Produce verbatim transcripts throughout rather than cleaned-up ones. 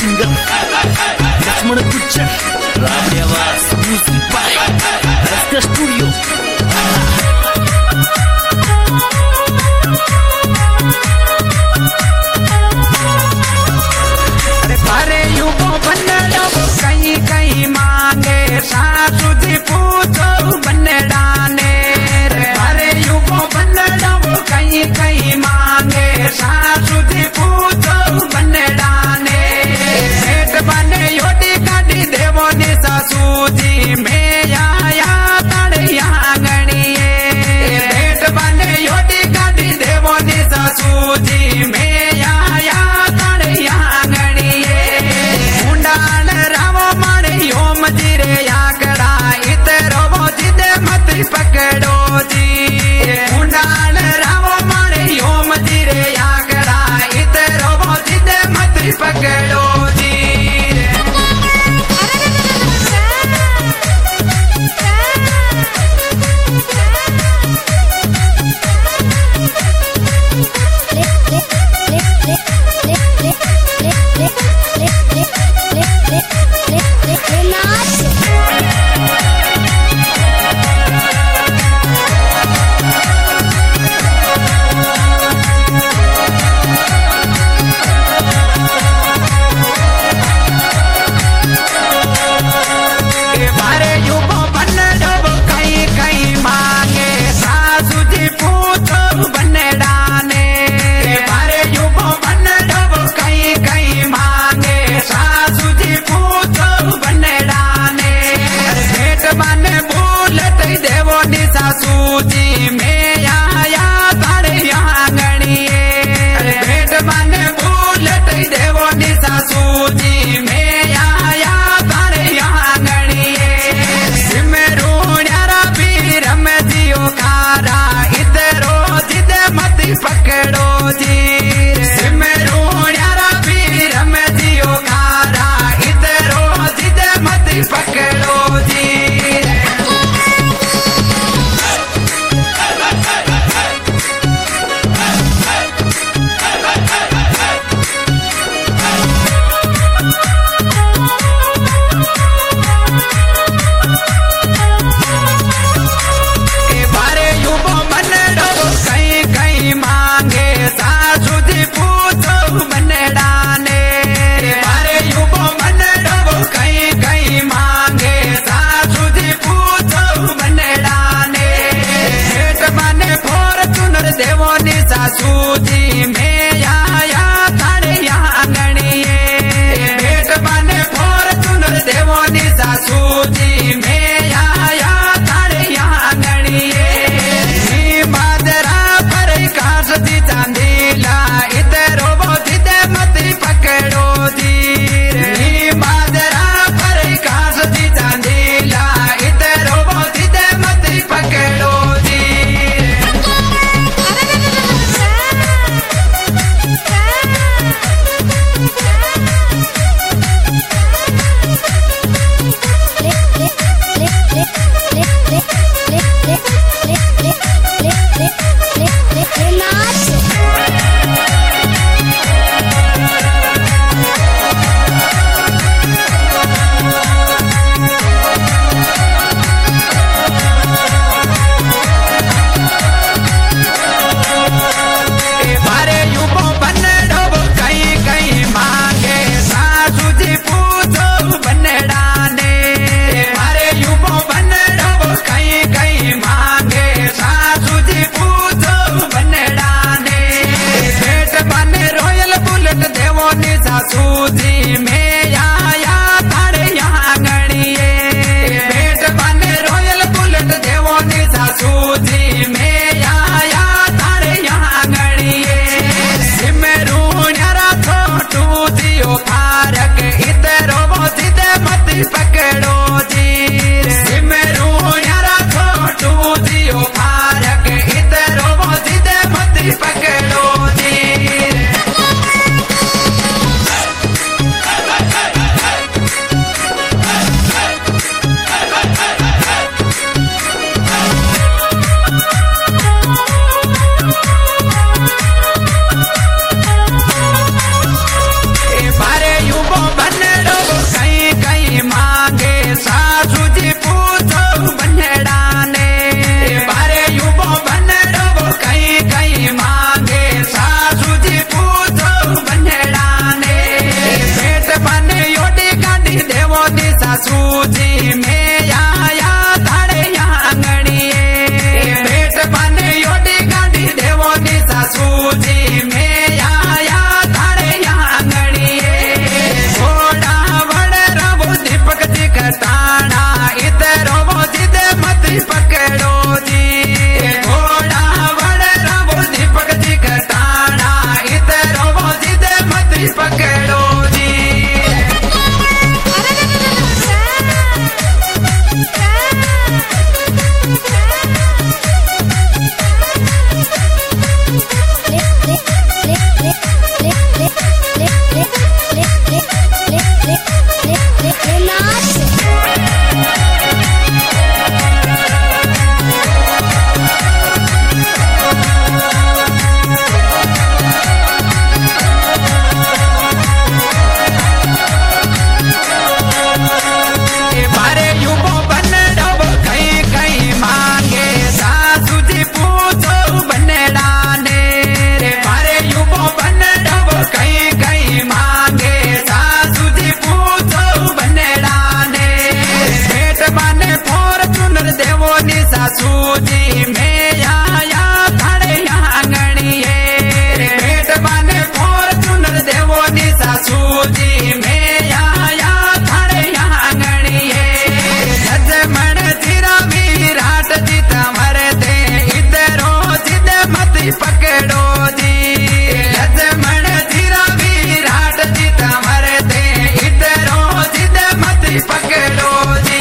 Singer Laxman Gujjar Rajewas music by SK studio. अरे पारे युगो बनड़ो कहीं कहीं मांगे सासु जी पूछो बनड़ाने रे। पारे युगो बनड़ो कहीं कहीं मांगे सासु जी पूछो बनड़ाने। पेट बने योटी गाड़ी देवो ने सासू जी में आया तड़िया गणिए। पेट बने योटी गाड़ी देवो ने सासू जी में आया तड़िया गणिए। मुंडान रावो मारे योम जी रे आकड़ा इतरो वो जिदे मत पकड़ो जी। मुंडान रावो मारे योम जी रे आकड़ा इतरो वो जिदे मत पकड़ो जी। सासू जी में आया धाड़े आंगणिए भेट बने योडी गाड़ी देवो नी सासू जी में आया धाड़े आंगणिए घोड़ा वड़ रवो दीपक जी कटाना इधर वो जिद मत पकड़ो जी घोड़ा वड़ रवो दीपक जी कटाना इधर वो जिद मत पकड़ो जी सासू जी में आया धाड़े आंगणिए भेट बने फॉर्चूनर देवो नी सासू जी में आया धाड़े आंगणिए जजमन जीरा विराट जी तमर दे इधरो जिद मत पकड़ो जी जजमन जीरा विराट जी तमर दे इधरो जिद मत पकड़ो जी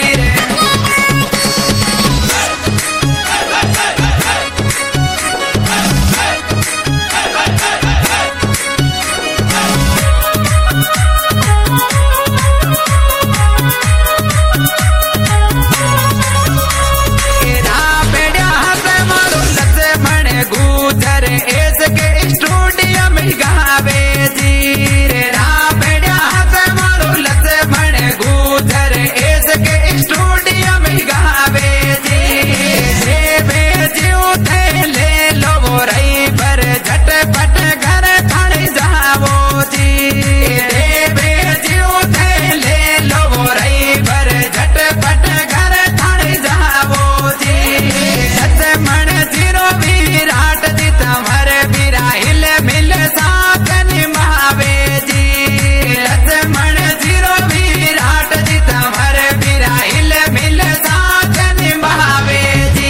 गुजर एस के स्टूडियो में गावे जी रे राबड़ा से मारो लत मन गुजर एस के स्टूडियो में गावे जी रे भेजी उठे ले लो रही पर झटपट घर खड़ जाओ जी रे भेजी उठे ले लो रही पर झटपट घर खड़ जाओ जी मन जीरो विराट जी तमर बिराहिल मिल साथ निभावे जी लक्ष्मण जीरो विराट जी तमर बिराहिल मिल साथ निभावे जी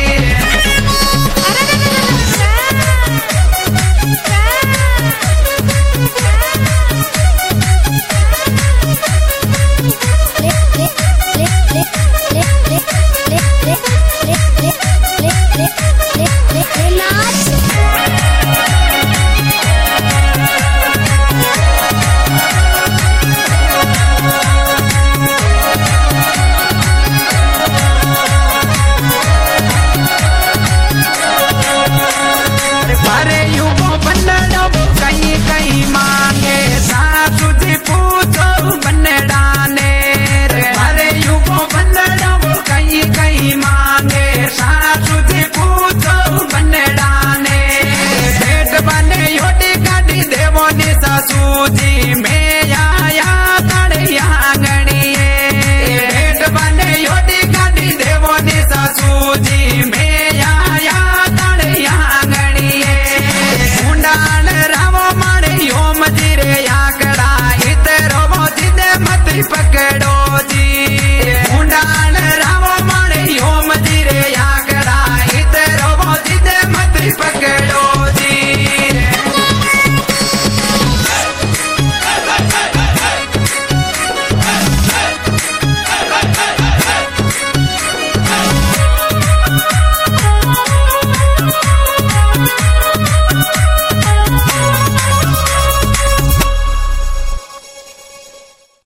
कहीं कहीं मांगे सासू जी पूछो बनडाने रे अरे युगो बनडो कहीं कहीं मांगे सासू जी पूछो बनडाने भेट बने योडी गाड़ी देवो नी सासू जी में